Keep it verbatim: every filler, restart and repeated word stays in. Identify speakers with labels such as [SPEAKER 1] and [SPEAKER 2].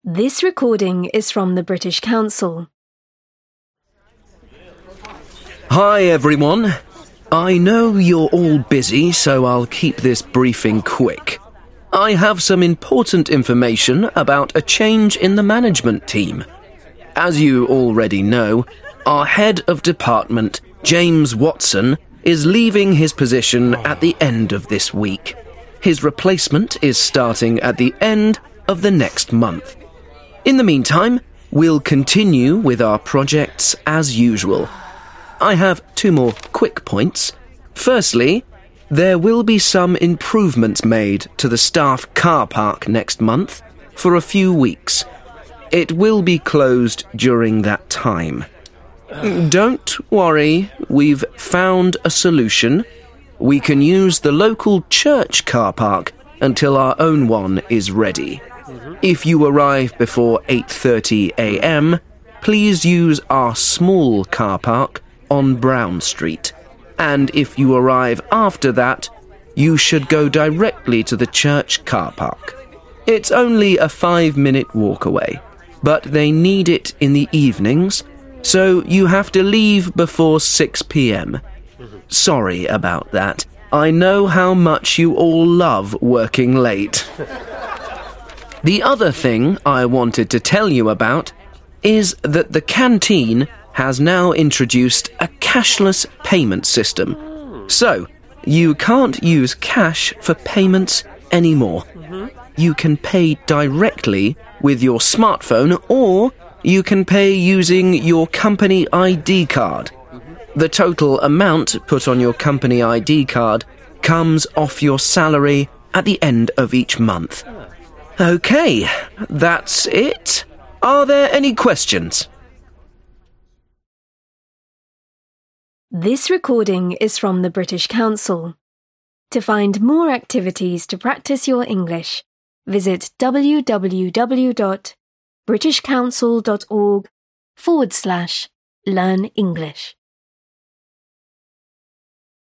[SPEAKER 1] This recording is from the British Council.
[SPEAKER 2] Hi everyone. I know you're all busy, so I'll keep this briefing quick. I have some important information about a change in the management team. As you already know, our head of department, James Watson, is leaving his position at the end of this week. His replacement is starting at the end of the next month. In the meantime, we'll continue with our projects as usual. I have two more quick points. Firstly, there will be some improvements made to the staff car park next month for a few weeks. It will be closed during that time. Don't worry, we've found a solution. We can use the local church car park until our own one is ready. If you arrive before eight thirty a m, please use our small car park on Brown Street. And if you arrive after that, you should go directly to the church car park. It's only a five-minute walk away, but they need it in the evenings, so you have to leave before six p m. Sorry about that. I know how much you all love working late. The other thing I wanted to tell you about is that the canteen has now introduced a cashless payment system. So, you can't use cash for payments anymore. You can pay directly with your smartphone, or you can pay using your company I D card. The total amount put on your company I D card comes off your salary at the end of each month. Okay, that's it. Are there any questions?
[SPEAKER 1] This recording is from the British Council. To find more activities to practice your English, visit www.britishcouncil.org forward slash learn English.